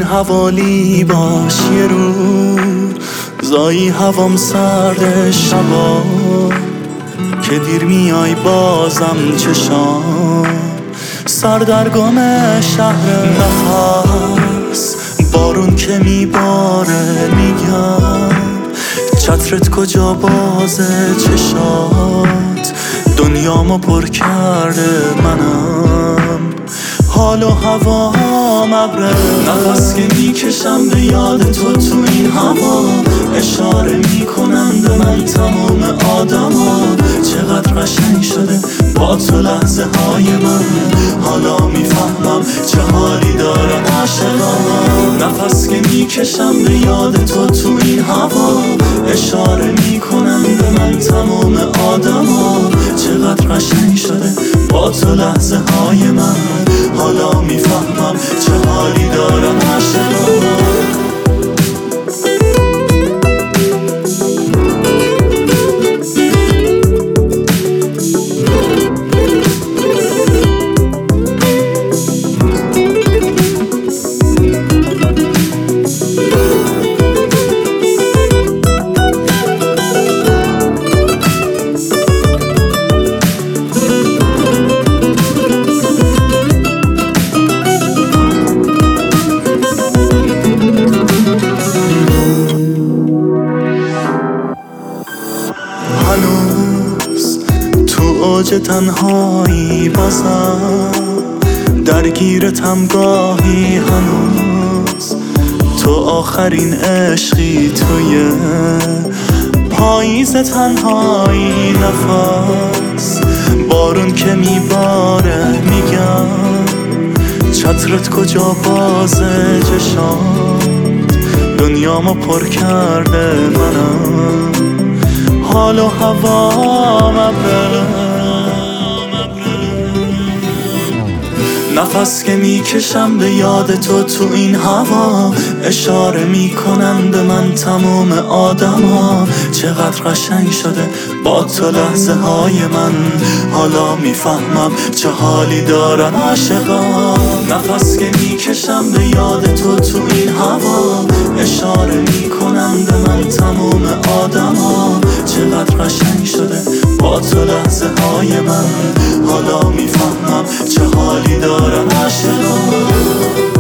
حوالی باش یه روزایی هوام سرد شبا که دیر میای بازم چشام سردرگم شهر نفس بارون که میباره میگم چترت کجا بازه چشات دنیامو پر کرده منم حال و هوام ابره نفس که میکشم به یاد تو این هوا اشاره میکنم به من تمام آدما چقدر قشنگ شده با تو لحظه های من حالا میفهمم چه حالی دارن عاشقان نفس که میکشم به یاد تو این هوا اشاره میکنم به من تمام آدما چقدر قشنگ شده با تو لحظه های من حالا میفهمم چه حالی دارن عاشقان هنوز تو اوج تنهایی بازم درگیرتم گاهی هنوز تو آخرین عشقی توی پاییز تنهایی نفس بارون که میباره میگم چترت کجا بازه چشات دنیامو پر کرده منم حال و هوام ابره نفس که میکشم به یاد تو این هوا اشاره میکنن به من تمام آدما چقدر قشنگ شده با تو لحظه های من حالا میفهمم چه حالی دارن عاشقان نفس که میکشم به یاد تو این هوا اشاره میکنن به من تمام آدما چقدر قشنگ شده با تو لحظه های من حالا میفهمم چه حالی دارن عاشقان